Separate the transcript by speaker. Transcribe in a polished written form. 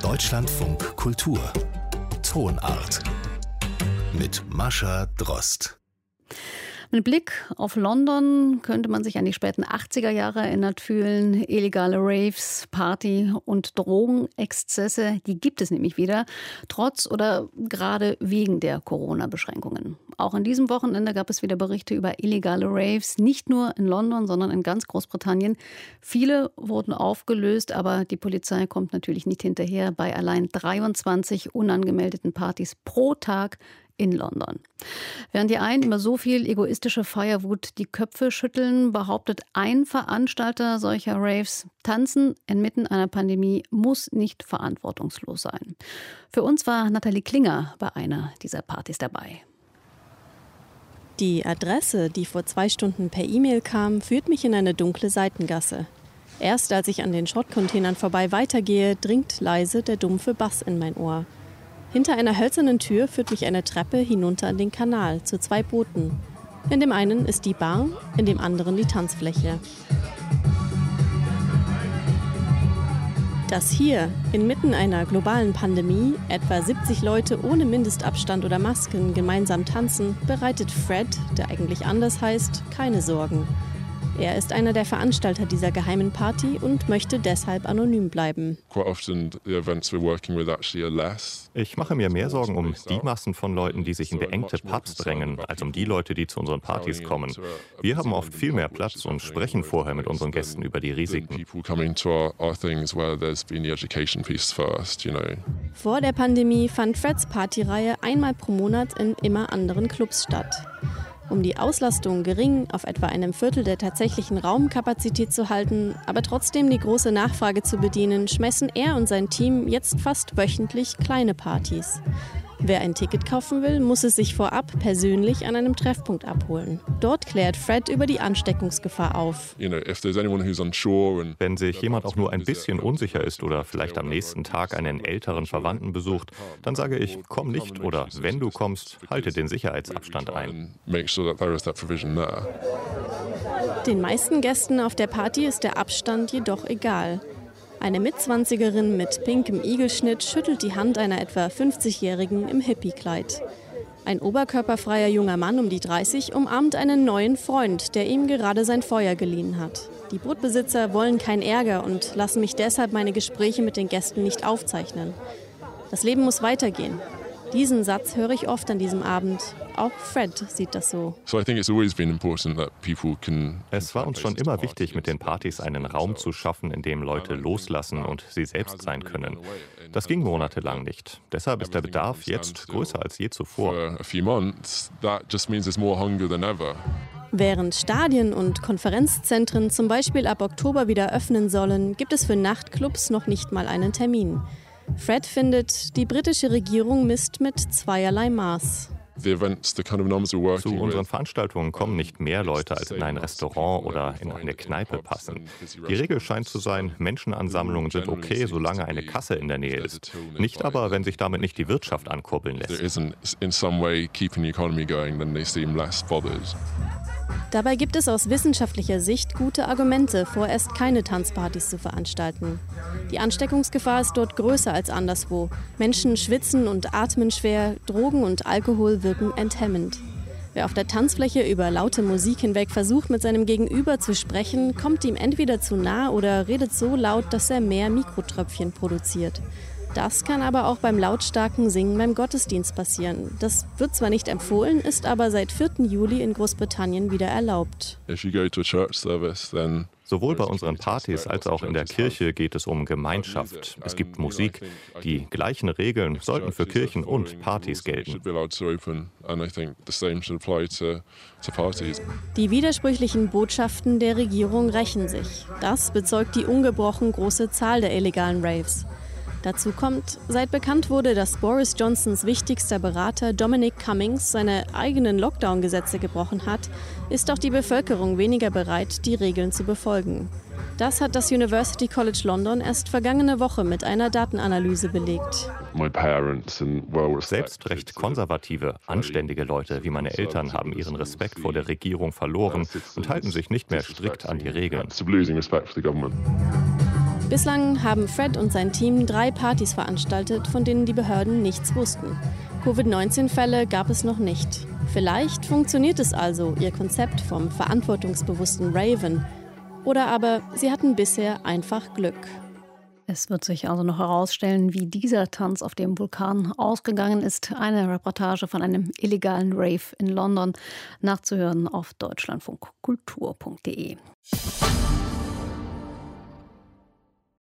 Speaker 1: Deutschlandfunk Kultur Tonart mit Mascha Drost.
Speaker 2: Mit Blick auf London könnte man sich an die späten 80er Jahre erinnert fühlen. Illegale Raves, Party- und Drogenexzesse, die gibt es nämlich wieder, trotz oder gerade wegen der Corona-Beschränkungen. Auch an diesem Wochenende gab es wieder Berichte über illegale Raves, nicht nur in London, sondern in ganz Großbritannien. Viele wurden aufgelöst, aber die Polizei kommt natürlich nicht hinterher bei allein 23 unangemeldeten Partys pro Tag in London. Während die einen über so viel egoistische Feierwut die Köpfe schütteln, behauptet ein Veranstalter solcher Raves, Tanzen inmitten einer Pandemie muss nicht verantwortungslos sein. Für uns war Nathalie Klinger bei einer dieser Partys dabei.
Speaker 3: Die Adresse, die vor 2 Stunden per E-Mail kam, führt mich in eine dunkle Seitengasse. Erst als ich an den Schrottcontainern vorbei weitergehe, dringt leise der dumpfe Bass in mein Ohr. Hinter einer hölzernen Tür führt mich eine Treppe hinunter an den Kanal zu 2 Booten. In dem einen ist die Bar, in dem anderen die Tanzfläche. Dass hier, inmitten einer globalen Pandemie, etwa 70 Leute ohne Mindestabstand oder Masken gemeinsam tanzen, bereitet Fred, der eigentlich anders heißt, keine Sorgen. Er ist einer der Veranstalter dieser geheimen Party und möchte deshalb anonym bleiben.
Speaker 4: Ich mache mir mehr Sorgen um die Massen von Leuten, die sich in beengte Pubs drängen, als um die Leute, die zu unseren Partys kommen. Wir haben oft viel mehr Platz und sprechen vorher mit unseren Gästen über die Risiken.
Speaker 3: Vor der Pandemie fand Freds Partyreihe einmal pro Monat in immer anderen Clubs statt. Um die Auslastung gering auf etwa einem Viertel der tatsächlichen Raumkapazität zu halten, aber trotzdem die große Nachfrage zu bedienen, schmeißen er und sein Team jetzt fast wöchentlich kleine Partys. Wer ein Ticket kaufen will, muss es sich vorab persönlich an einem Treffpunkt abholen. Dort klärt Fred über die Ansteckungsgefahr auf.
Speaker 4: Wenn sich jemand auch nur ein bisschen unsicher ist oder vielleicht am nächsten Tag einen älteren Verwandten besucht, dann sage ich, komm nicht oder wenn du kommst, halte den Sicherheitsabstand ein.
Speaker 3: Den meisten Gästen auf der Party ist der Abstand jedoch egal. Eine Mitzwanzigerin mit pinkem Igelschnitt schüttelt die Hand einer etwa 50-Jährigen im Hippie-Kleid. Ein oberkörperfreier junger Mann um die 30 umarmt einen neuen Freund, der ihm gerade sein Feuer geliehen hat. Die Bootbesitzer wollen keinen Ärger und lassen mich deshalb meine Gespräche mit den Gästen nicht aufzeichnen. Das Leben muss weitergehen. Diesen Satz höre ich oft an diesem Abend. Auch Fred sieht das so.
Speaker 4: Es war uns schon immer wichtig, mit den Partys einen Raum zu schaffen, in dem Leute loslassen und sie selbst sein können. Das ging monatelang nicht. Deshalb ist der Bedarf jetzt größer als je zuvor.
Speaker 3: Während Stadien und Konferenzzentren zum Beispiel ab Oktober wieder öffnen sollen, gibt es für Nachtclubs noch nicht mal einen Termin. Fred findet, die britische Regierung misst mit zweierlei Maß.
Speaker 4: Zu unseren Veranstaltungen kommen nicht mehr Leute, als in ein Restaurant oder in eine Kneipe passen. Die Regel scheint zu sein, Menschenansammlungen sind okay, solange eine Kasse in der Nähe ist. Nicht aber, wenn sich damit nicht die Wirtschaft ankurbeln lässt.
Speaker 3: Dabei gibt es aus wissenschaftlicher Sicht gute Argumente, vorerst keine Tanzpartys zu veranstalten. Die Ansteckungsgefahr ist dort größer als anderswo. Menschen schwitzen und atmen schwer, Drogen und Alkohol wirken enthemmend. Wer auf der Tanzfläche über laute Musik hinweg versucht, mit seinem Gegenüber zu sprechen, kommt ihm entweder zu nah oder redet so laut, dass er mehr Mikrotröpfchen produziert. Das kann aber auch beim lautstarken Singen beim Gottesdienst passieren. Das wird zwar nicht empfohlen, ist aber seit 4. Juli in Großbritannien wieder erlaubt.
Speaker 4: Sowohl bei unseren Partys als auch in der Kirche geht es um Gemeinschaft. Es gibt Musik. Die gleichen Regeln sollten für Kirchen und Partys gelten.
Speaker 3: Die widersprüchlichen Botschaften der Regierung rächen sich. Das bezeugt die ungebrochen große Zahl der illegalen Raves. Dazu kommt, seit bekannt wurde, dass Boris Johnsons wichtigster Berater Dominic Cummings seine eigenen Lockdown-Gesetze gebrochen hat, ist auch die Bevölkerung weniger bereit, die Regeln zu befolgen. Das hat das University College London erst vergangene Woche mit einer Datenanalyse belegt.
Speaker 4: Selbst recht konservative, anständige Leute wie meine Eltern haben ihren Respekt vor der Regierung verloren und halten sich nicht mehr strikt an die Regeln.
Speaker 3: Bislang haben Fred und sein Team 3 Partys veranstaltet, von denen die Behörden nichts wussten. Covid-19-Fälle gab es noch nicht. Vielleicht funktioniert es also, ihr Konzept vom verantwortungsbewussten Raven. Oder aber sie hatten bisher einfach Glück.
Speaker 2: Es wird sich also noch herausstellen, wie dieser Tanz auf dem Vulkan ausgegangen ist. Eine Reportage von einem illegalen Rave in London, nachzuhören auf deutschlandfunkkultur.de.